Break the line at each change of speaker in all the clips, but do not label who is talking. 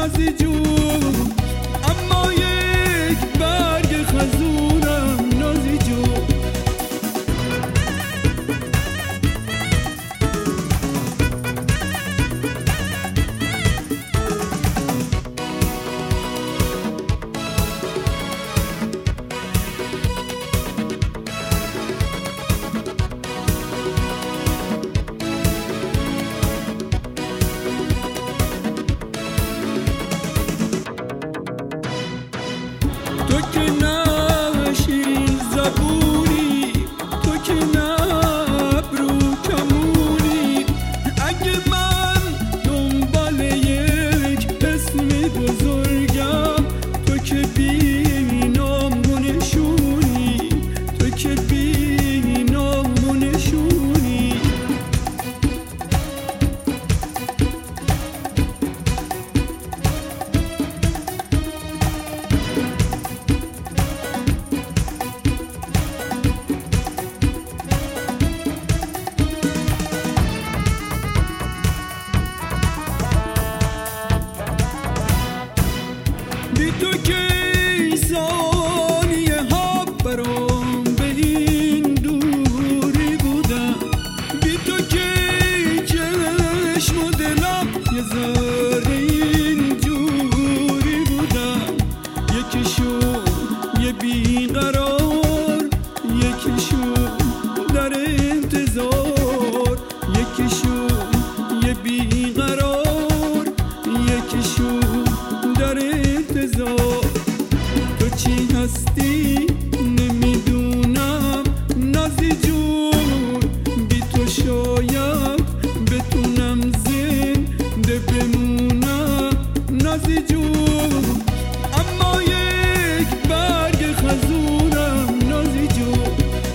نازی جون، اما یک برگ خزونم نازی جون. تو که نه شیرین زبونی، تو که نه ابرو کمونی، اگه من دنبال یک اسم بزرگم، تو که بی نام و نشونی، تو که بی نام و نشونی. بی تو که ثانیه ها برام به این دوری بودم، بی تو که چشم و دلم یه ذره اینجوری بودم. یکیشون یه بیقرار، یکیشون در انتظار، یکیشون یه بیقرار، یکیشون در انتظار. تو چی هستی نمیدونم نازی جون، بی تو شاید بتونم زنده بمونم نازی جون، اما یک برگ خزونم نازی جون.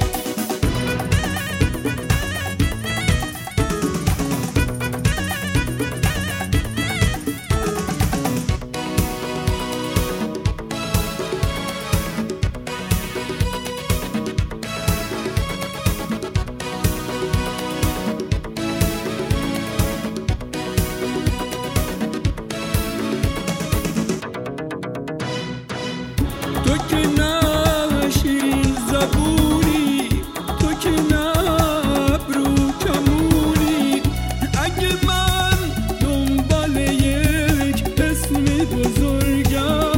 تو که نه شیرین زبونی، تو که نه ابرو کمونی، اگه من دنبال یک اسم بزرگم،